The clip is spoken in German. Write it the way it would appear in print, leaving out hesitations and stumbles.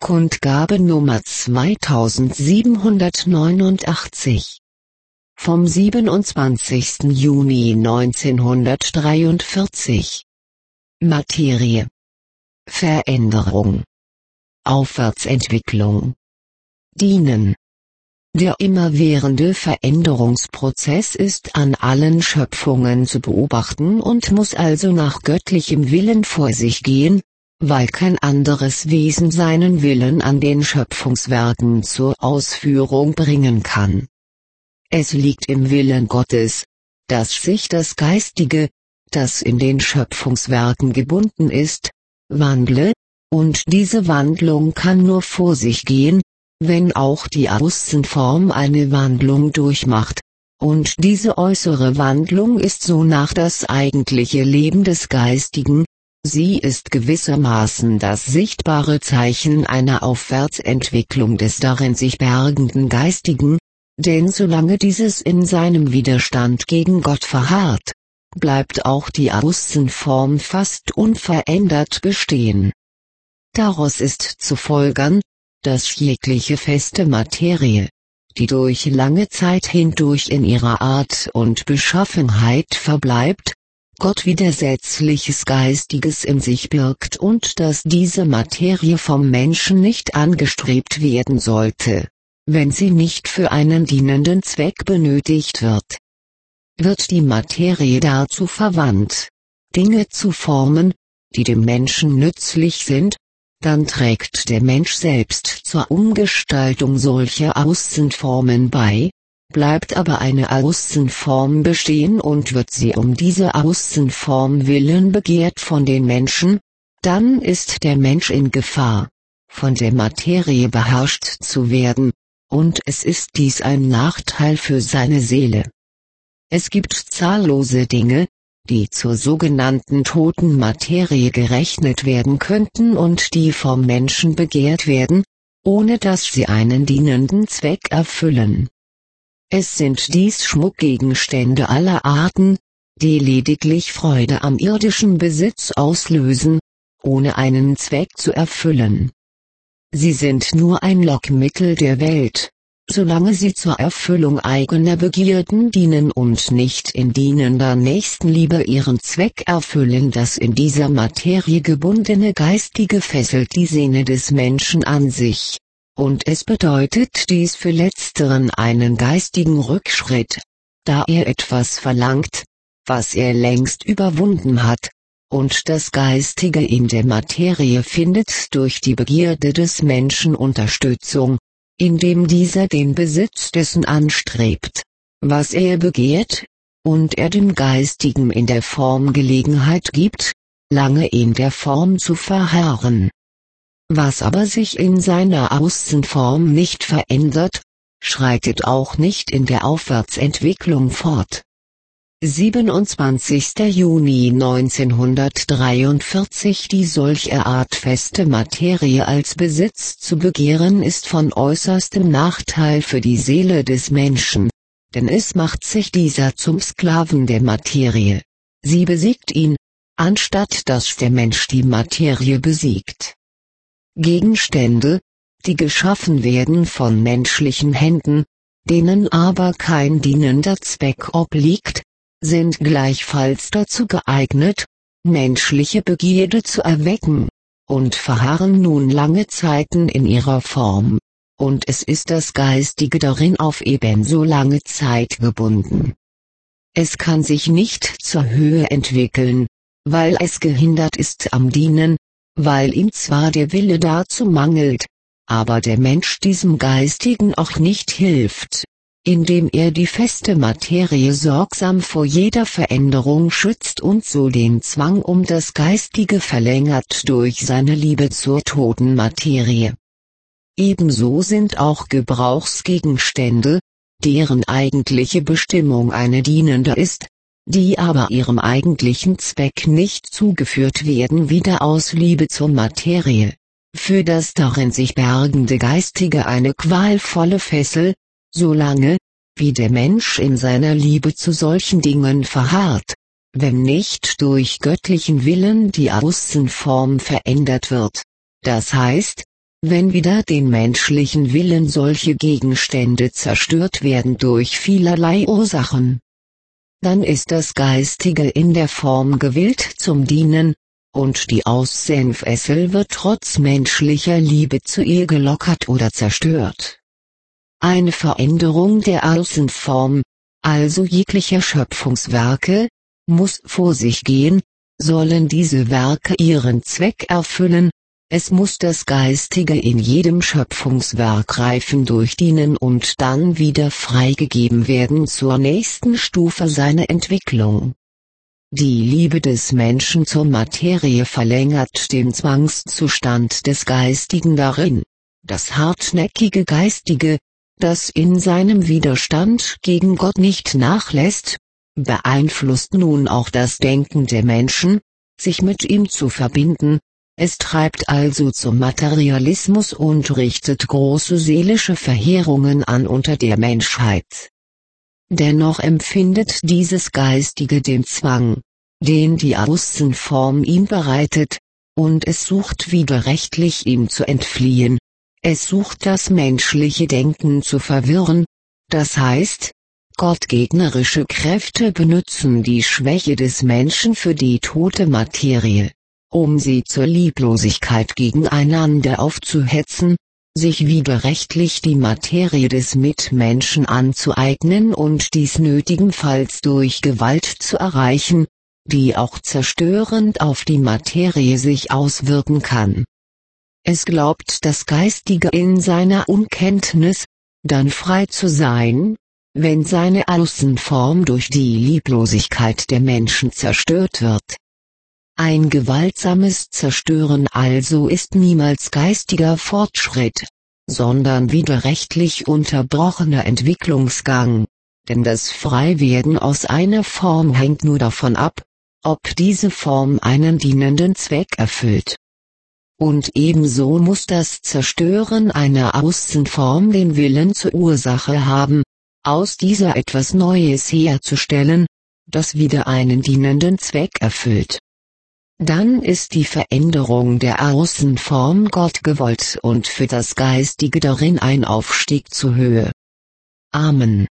Kundgabe Nummer 2789 vom 27. Juni 1943. Materie, Veränderung, Aufwärtsentwicklung, Dienen. Der immerwährende Veränderungsprozess ist an allen Schöpfungen zu beobachten und muss also nach göttlichem Willen vor sich gehen, weil kein anderes Wesen seinen Willen an den Schöpfungswerken zur Ausführung bringen kann. Es liegt im Willen Gottes, dass sich das Geistige, das in den Schöpfungswerken gebunden ist, wandle, und diese Wandlung kann nur vor sich gehen, wenn auch die Außenform eine Wandlung durchmacht, und diese äußere Wandlung ist sonach das eigentliche Leben des Geistigen. Sie ist gewissermaßen das sichtbare Zeichen einer Aufwärtsentwicklung des darin sich bergenden Geistigen, denn solange dieses in seinem Widerstand gegen Gott verharrt, bleibt auch die Außenform fast unverändert bestehen. Daraus ist zu folgern, dass jegliche feste Materie, die durch lange Zeit hindurch in ihrer Art und Beschaffenheit verbleibt, Gott widersetzliches Geistiges in sich birgt und dass diese Materie vom Menschen nicht angestrebt werden sollte, wenn sie nicht für einen dienenden Zweck benötigt wird. Wird die Materie dazu verwandt, Dinge zu formen, die dem Menschen nützlich sind, dann trägt der Mensch selbst zur Umgestaltung solcher Außenformen bei. Bleibt aber eine Außenform bestehen und wird sie um diese Außenform willen begehrt von den Menschen, dann ist der Mensch in Gefahr, von der Materie beherrscht zu werden, und es ist dies ein Nachteil für seine Seele. Es gibt zahllose Dinge, die zur sogenannten toten Materie gerechnet werden könnten und die vom Menschen begehrt werden, ohne dass sie einen dienenden Zweck erfüllen. Es sind dies Schmuckgegenstände aller Arten, die lediglich Freude am irdischen Besitz auslösen, ohne einen Zweck zu erfüllen. Sie sind nur ein Lockmittel der Welt, solange sie zur Erfüllung eigener Begierden dienen und nicht in dienender Nächstenliebe ihren Zweck erfüllen. Das in dieser Materie gebundene Geistige fesselt die Sehne des Menschen an sich. Und es bedeutet dies für Letzteren einen geistigen Rückschritt, da er etwas verlangt, was er längst überwunden hat, und das Geistige in der Materie findet durch die Begierde des Menschen Unterstützung, indem dieser den Besitz dessen anstrebt, was er begehrt, und er dem Geistigen in der Form Gelegenheit gibt, lange in der Form zu verharren. Was aber sich in seiner Außenform nicht verändert, schreitet auch nicht in der Aufwärtsentwicklung fort. 27. Juni 1943. Die solche Art feste Materie als Besitz zu begehren ist von äußerstem Nachteil für die Seele des Menschen, denn es macht sich dieser zum Sklaven der Materie. Sie besiegt ihn, anstatt dass der Mensch die Materie besiegt. Gegenstände, die geschaffen werden von menschlichen Händen, denen aber kein dienender Zweck obliegt, sind gleichfalls dazu geeignet, menschliche Begierde zu erwecken, und verharren nun lange Zeiten in ihrer Form, und es ist das Geistige darin auf ebenso lange Zeit gebunden. Es kann sich nicht zur Höhe entwickeln, weil es gehindert ist am Dienen, weil ihm zwar der Wille dazu mangelt, aber der Mensch diesem Geistigen auch nicht hilft, indem er die feste Materie sorgsam vor jeder Veränderung schützt und so den Zwang um das Geistige verlängert durch seine Liebe zur toten Materie. Ebenso sind auch Gebrauchsgegenstände, deren eigentliche Bestimmung eine dienende ist, die aber ihrem eigentlichen Zweck nicht zugeführt werden wieder aus Liebe zur Materie, für das darin sich bergende Geistige eine qualvolle Fessel, solange, wie der Mensch in seiner Liebe zu solchen Dingen verharrt, wenn nicht durch göttlichen Willen die Außenform verändert wird, das heißt, Wenn wider den menschlichen Willen solche Gegenstände zerstört werden durch vielerlei Ursachen, dann ist das Geistige in der Form gewillt zum Dienen, und die Aussenfessel wird trotz menschlicher Liebe zu ihr gelockert oder zerstört. Eine Veränderung der Außenform, also jeglicher Schöpfungswerke, muss vor sich gehen, sollen diese Werke ihren Zweck erfüllen, es muss das Geistige in jedem Schöpfungswerk reifen durchdienen und dann wieder freigegeben werden zur nächsten Stufe seiner Entwicklung. Die Liebe des Menschen zur Materie verlängert den Zwangszustand des Geistigen darin. Das hartnäckige Geistige, das in seinem Widerstand gegen Gott nicht nachlässt, beeinflusst nun auch das Denken der Menschen, sich mit ihm zu verbinden. Es treibt also zum Materialismus und richtet große seelische Verheerungen an unter der Menschheit. Dennoch empfindet dieses Geistige den Zwang, den die Außenform ihm bereitet, und es sucht widerrechtlich ihm zu entfliehen. Es sucht das menschliche Denken zu verwirren, das heißt, gottgegnerische Kräfte benutzen die Schwäche des Menschen für die tote Materie, um sie zur Lieblosigkeit gegeneinander aufzuhetzen, sich widerrechtlich die Materie des Mitmenschen anzueignen und dies nötigenfalls durch Gewalt zu erreichen, die auch zerstörend auf die Materie sich auswirken kann. Es glaubt das Geistige in seiner Unkenntnis, dann frei zu sein, wenn seine Außenform durch die Lieblosigkeit der Menschen zerstört wird. Ein gewaltsames Zerstören also ist niemals geistiger Fortschritt, sondern widerrechtlich unterbrochener Entwicklungsgang, denn das Freiwerden aus einer Form hängt nur davon ab, ob diese Form einen dienenden Zweck erfüllt. Und ebenso muss das Zerstören einer Außenform den Willen zur Ursache haben, aus dieser etwas Neues herzustellen, das wieder einen dienenden Zweck erfüllt. Dann ist die Veränderung der Außenform Gott gewollt und für das Geistige darin ein Aufstieg zur Höhe. Amen.